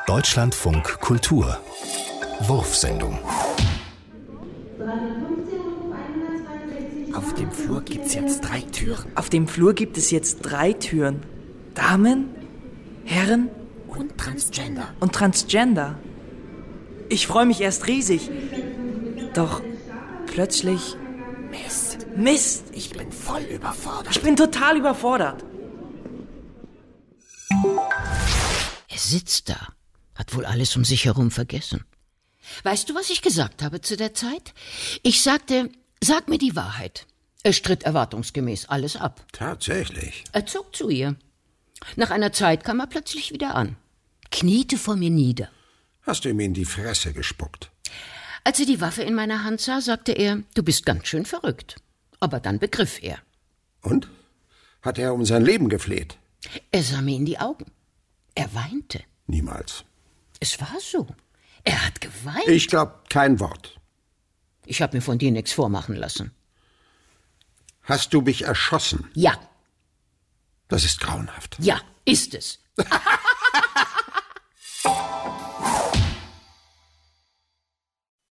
Deutschlandfunk Kultur Wurfsendung. Auf dem Flur gibt's jetzt 3 Türen. Auf dem Flur gibt es jetzt 3 Türen. Damen, Herren Und Transgender. und Transgender. Ich freue mich erst riesig. Doch plötzlich... Mist! Ich bin voll überfordert. Ich bin total überfordert. Er sitzt da, hat wohl alles um sich herum vergessen. Weißt du, was ich gesagt habe zu der Zeit? Ich sagte, sag mir die Wahrheit. Er stritt erwartungsgemäß alles ab. Tatsächlich. Er zog zu ihr. Nach einer Zeit kam er plötzlich wieder an, kniete vor mir nieder. Hast du ihm in die Fresse gespuckt? Als er die Waffe in meiner Hand sah, sagte er, du bist ganz schön verrückt. Aber dann begriff er. Und? Hat er um sein Leben gefleht? Er sah mir in die Augen. Er weinte. Niemals. Es war so. Er hat geweint. Ich glaub kein Wort. Ich habe mir von dir nichts vormachen lassen. Hast du mich erschossen? Ja, Das ist grauenhaft. ja, ist es.